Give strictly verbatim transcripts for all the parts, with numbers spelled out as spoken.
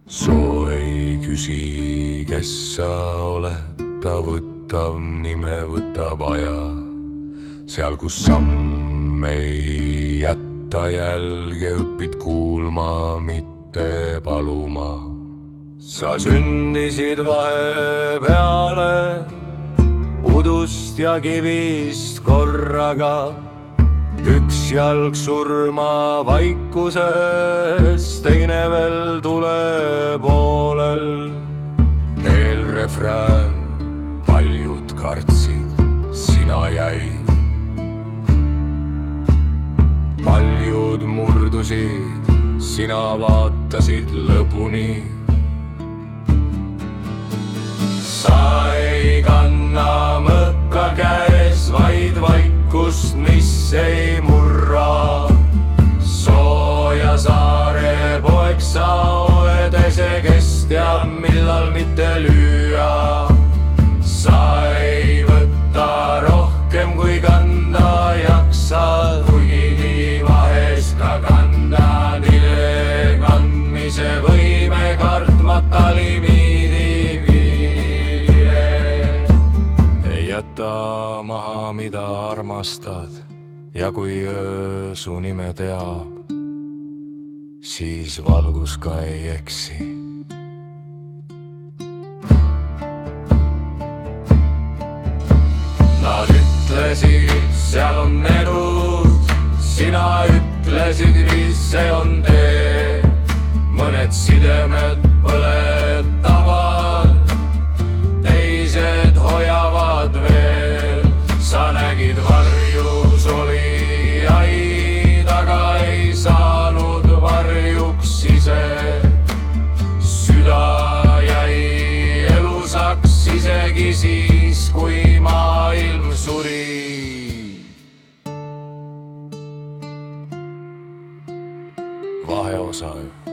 soo ei küsi, kes sa oled, ta võtab nime, võtab aja. Seal, kus samm ei jätta jälge, õpid kuulma, mitte paluma. Sa sündisid vahepeale udust ja kivist korraga. Üks jalg surma vaikuses, teine veel tule poolel. Teel refrään, paljud kartsid, sina jäid. Paljud murdusid, sina vaatasid lõpuni. Sa ei kanna mõkka käes, vaid vaikust, mis ei murra. Sooja saare poeg sa oled, see, kes teab, millal mitte lüüa. Sa ei võta rohkem, kui kanda jaksad, kuigi vahest ka kanda nile kandmise võime kartmata limiidi viie. Ei jäta maha, mida armastad, ja kui öö su nime teab, siis valgus ka ei eksi. Nad ütlesid, seal on edud, sina ütlesid, mis see on tee. Mõned sidemed põletavad, teised hoiavad veel. Sa nägid varjus olijaid, aga ei saanud varjuks ise. Süda jäi elusaks isegi siis, kui maailm suri. Vaheosa.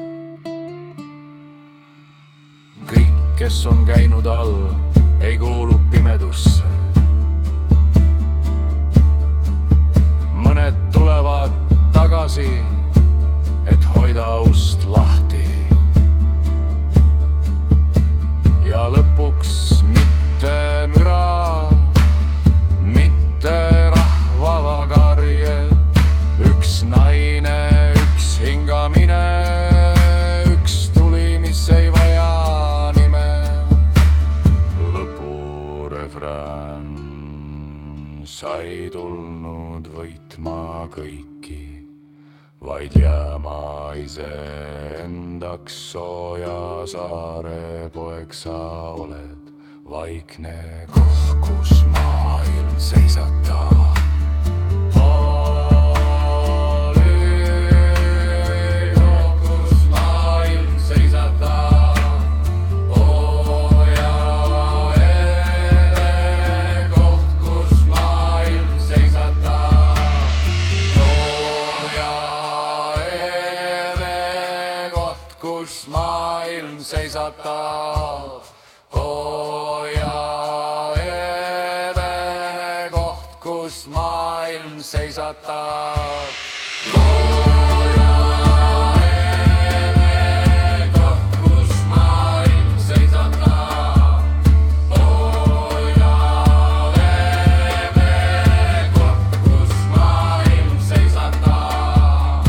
Kõik, kes on käinud all, ei kuulu pimedusse. Mõned tulevad tagasi, et hoida ust lahti. Ja lõpuks mitte müra, mitte rahvavakarje. Üks naine, üks hingamine, üks tuli, mis ei vaja nime. Lõpurefrään, sa ei tulnud võitma kõiki, vaid jääma iseendaks. Sooja saare poeg sa oled, vaikne koht, kus maailm seisatab. Kus maailm seisatab, hoia ebe koht, kus maailm seisatab. Hoia ebe koht, kus maailm seisatab. Hoia ebe koht, kus maailm seisatab.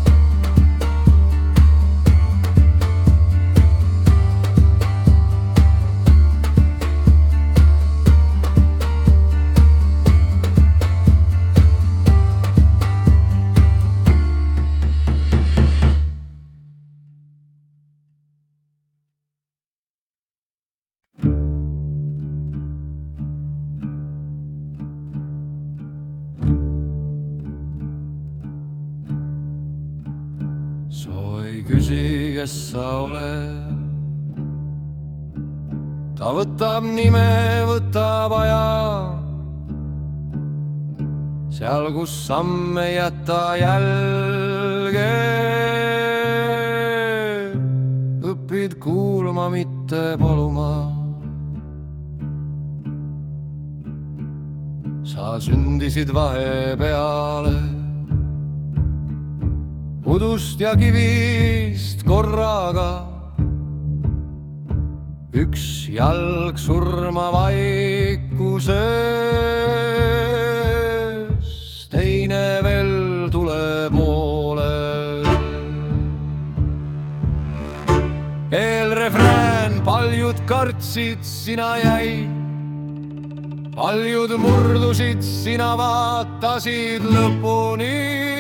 Soo ei küsi, kes sa oled, ta võtab nime, võtab aja. Seal, kus samm ei jäta jälge, õpid kuulma, mitte paluma. Sa sündisid vahepeale udust ja kivist korraga. üks jalg surma vaikuses, teine veel tuleb moole. Eelrefrään, paljud kartsid, sina jäid, paljud murdusid, sina vaatasid lõpuni.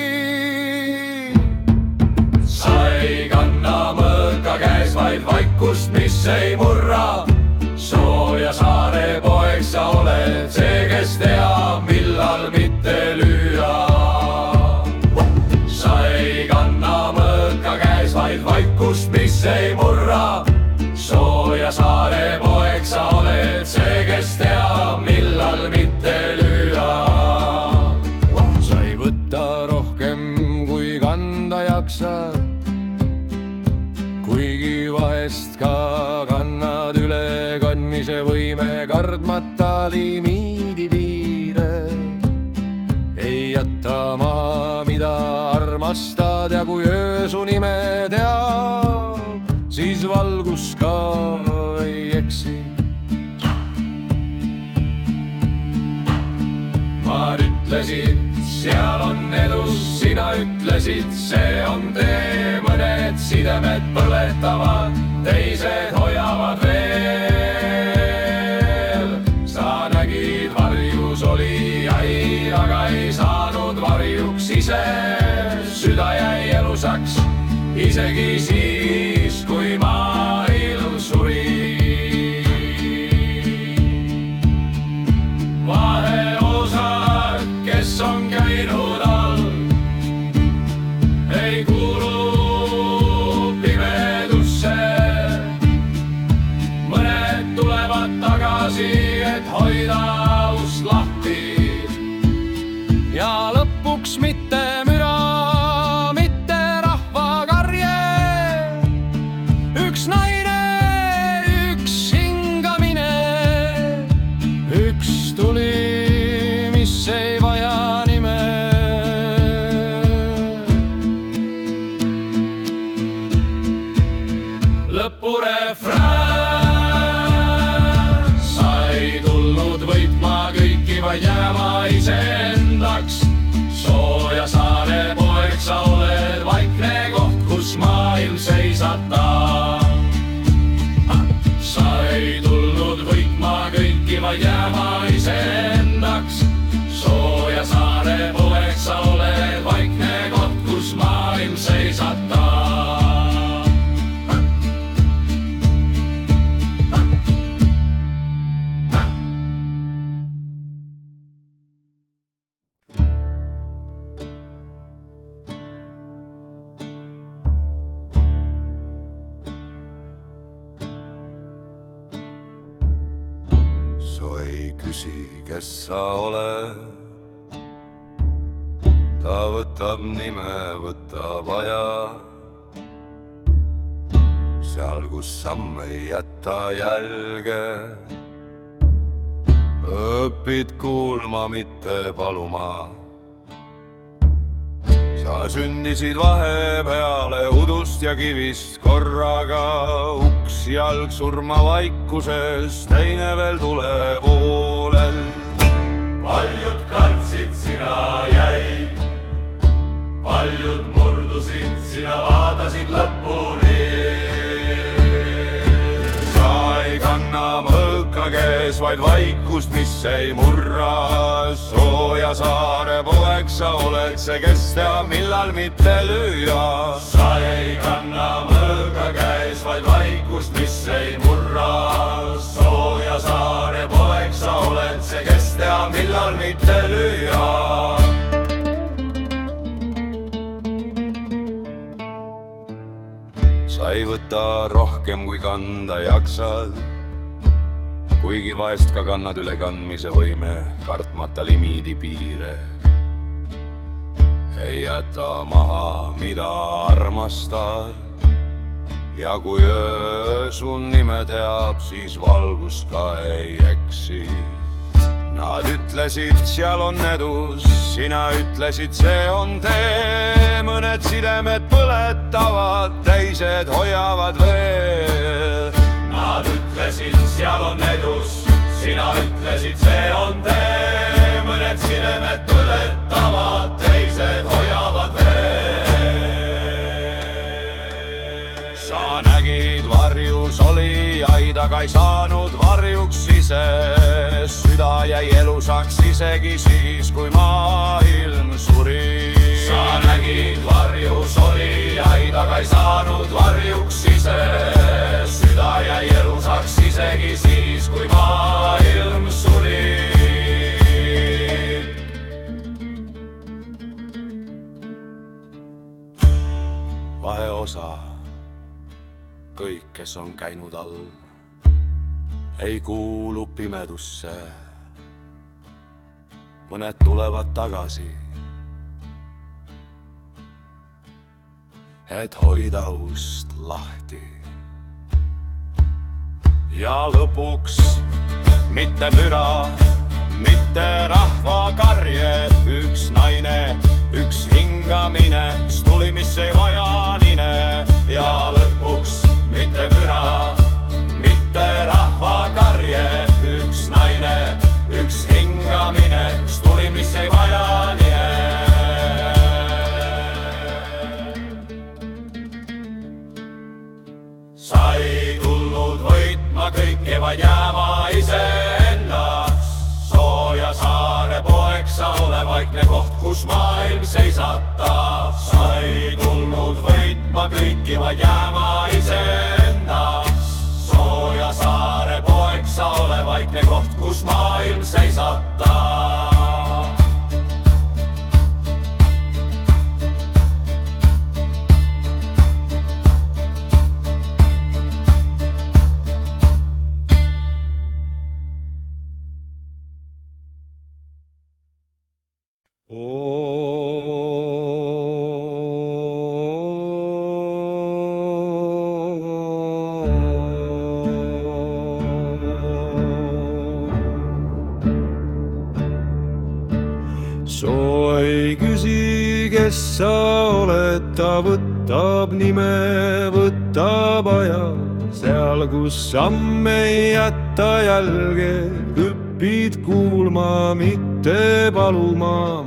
Sa ei kanna mõõka käes, vaid vaikust, mis ei murra. Sooja saare poeg sa oled, see, kes teab, millal mitte lüüa. Sa ei kanna mõõka käes, vaid vaikust, mis ei murra. Sooja saare poeg sa oled, see, kes teab, millal mitte lüüa. Sa ei võta rohkem, kui kanda jaksad, kuigi vahest ka kannad üle kandmise võime, kardmata limiidi piire. Ei jäta maha, mida armastad, ja kui öö su nime teab, siis valgus ka ei eksi. Ma ütlesid, seal on edus, sina ütlesid, see on tee. Mõned sidemed põletavad, teised hoiavad veel. Sa nägid, varjus oli jäi, aga ei saanud varjuks ise. Süda jäi elusaks, isegi siis, kui maailm suri. Vaheosad, kes on käinud all, ei kuulu pimedusse. Mõned tulevad tagasi, et hoida ust lahti. Ja lõpuks mitte müra, mitte rahvakarje. Üks naine, üks hingamine, üks tuli, mis ei vaja nime. Lõpurefrään, sa ei tulnud võitma kõiki, vaid jääma iseendaks. Sooja saare poeg sa oled, vaikne koht, kus maailm seisata. Sa ei tulnud võitma kõiki, vaid jääma iseendaks. Sooja saare poeg sa oled, vaikne koht, kus maailm seisata. Su ei küsi, kes sa oled, ta võtab nime, võtab aja. Seal, kus samm ei jäta jälge, õpid kuulma, mitte paluma. Sa sündisid vahepeale udust ja kivist korraga. Uks jalg surma vaikuses, teine veel tuleb poolel. Paljud kartsid, sina jäid, paljud murdusid, sina vaatasid lõpuni. Sa ei kanna mõõka käes, vaid vaikust, mis ei murra. Sooja saare poeg sa oled, see, kes teab, millal mitte lüüa. Sa ei kanna mõõka käes, vaid vaikust, mis ei murra. Sooja saare poeg sa oled, see, kes teab, millal mitte lüüa. Sa ei võta rohkem, kui kanda jaksad, kuigi vahest ka kannad üle kandmise võime, kartmata limiidi piire. Ei jäta maha, mida armastad, ja kui öö su nime teab, siis valgus ka ei eksi. Nad ütlesid, seal on edus, sina ütlesid, see on tee. Mõned sidemed põletavad, teised hoiavad veel. Nad ütlesid, seal on edus, sina ütlesid, see on tee, mõned sidemed põletavad, teised hoiavad veel. sa nägid varjus olijaid, aga ei saanud varjuks ise, süda jäi elusaks isegi siis, kui maailm suri. sa nägid varjus olijaid, aga ei saanud varjuks ise, süda jäi elusaks isegi siis, kui maailm suri. vaheosa. kõik, kes on käinud all, ei kuulu pimedusse. mõned tulevad tagasi, et hoida ust lahti. ja lõpuks mitte müra, mitte rahvakarje, üks naine, üks hingamine, mis tuli, mis ei vaja nine. ja lõpuks mitte müra, mitte rahvakarje, üks naine, üks hingamine, mis tuli, mis ei vaja nine. sa ei tulnud võitma kõike, vaid jääma iseennaks. Sooja saare poeg sa ole, vaikne koht, kus maailm seisatab. sa ei tulnud võitma kõiki, vaid jääma iseennaks. Sooja saare poeg sa ole, vaikne koht, kus maailm seisatab. soo ei küsi, kes sa oled, ta võtab nime, võtab aja. seal, kus samm ei jäta jälge, õpid kuulma, mitte paluma.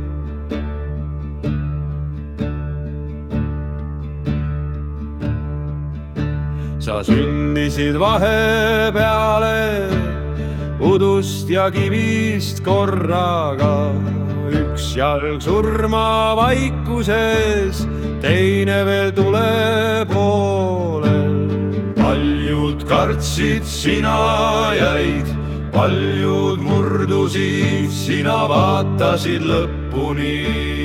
sa sündisid vahepeale udust ja kivist korraga, üks jalg surma vaikuses, teine veel tule poolel. paljud kartsid, sina jäid, paljud murdusid, sina vaatasid lõpuni.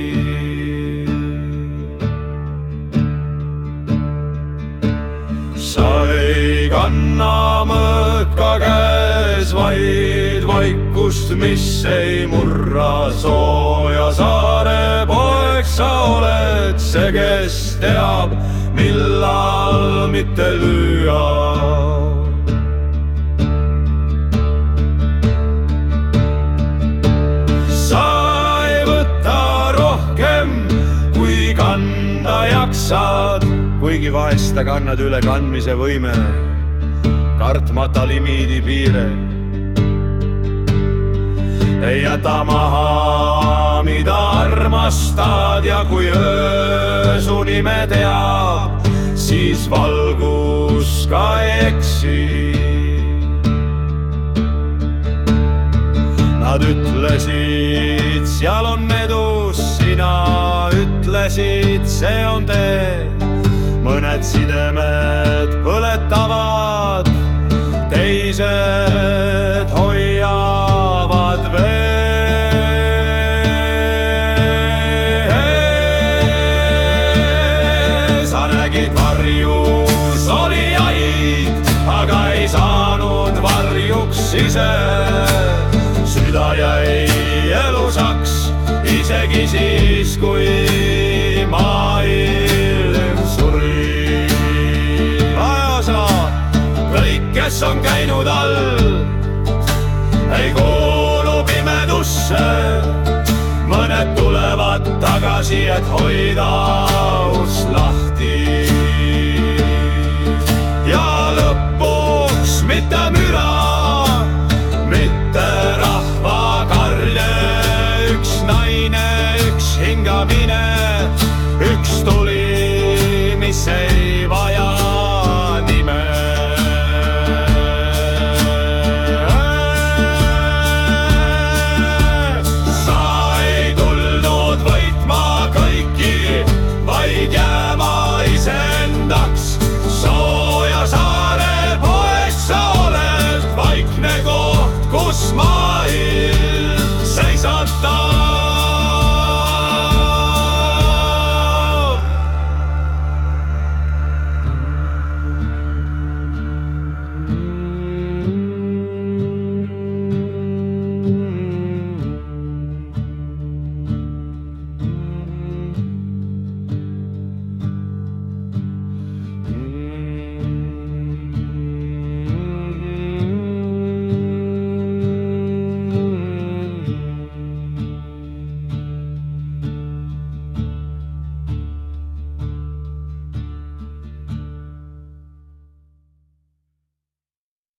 sa ei kanna mõõka käes, vaid vaikust, mis ei murra. Sooja saare poeg sa oled, see, kes teab, millal mitte lüüa. sa ei võta rohkem, kui kanda jaksad, kuigi vahest kannad üle kandmise võime, kartmata limiidi piire. ei jäta maha, mida armastad, ja kui öö su nime teab, siis valgus ka ei eksi. Nad ütlesid, seal on edus, sina ütlesid, see on tee. mõned sidemed põletavad, teised hoiavad veel. sa nägid varjus olijaid, aga ei saanud varjuks ise. süda jäi elusaks isegi siis, kui maailm suri. ajaosa, kõik, kes on käinud all, ei kuulu pimedusse. mõned tulevad tagasi, et hoida ust lahti.